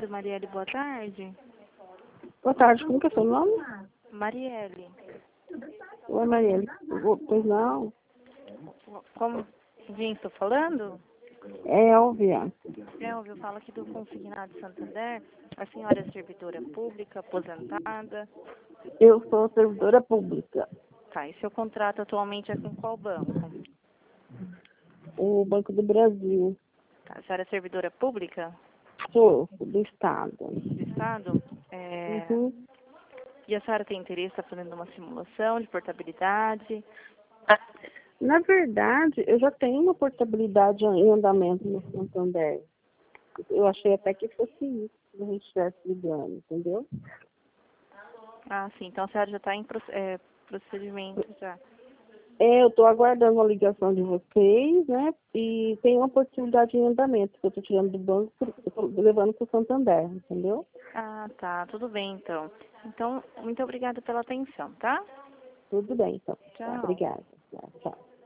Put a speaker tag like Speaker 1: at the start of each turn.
Speaker 1: ouvindo, Marielle? Boa tarde.
Speaker 2: Boa tarde, como que é seu nome?
Speaker 1: Marielle.
Speaker 2: Oi, Marielle. Pois não.
Speaker 1: Como? Quem estou falando?
Speaker 2: É Elvia.
Speaker 1: Eu falo aqui do Consignado Santander. A senhora é servidora pública, aposentada.
Speaker 2: Eu sou servidora pública.
Speaker 1: Tá, e seu contrato atualmente é com qual banco?
Speaker 2: O Banco do Brasil.
Speaker 1: Tá, a senhora é servidora pública
Speaker 2: Sou do Estado.
Speaker 1: do Estado?
Speaker 2: Uhum.
Speaker 1: E a senhora tem interesse em estar fazendo uma simulação de portabilidade?
Speaker 2: Na verdade, eu já tenho uma portabilidade em andamento no Santander. Eu achei até que fosse isso que a gente estivesse ligando, entendeu?
Speaker 1: Ah, sim. Então a senhora já está em procedimento já.
Speaker 2: Eu estou aguardando a ligação de vocês, né? E tem uma oportunidade em andamento que eu estou tirando do banco, eu tô levando para o Santander, entendeu?
Speaker 1: Ah, tá. Tudo bem, então. Então, muito obrigada pela atenção, tá?
Speaker 2: Tudo bem, então. Tá,
Speaker 1: Tchau.
Speaker 2: obrigada. Tchau.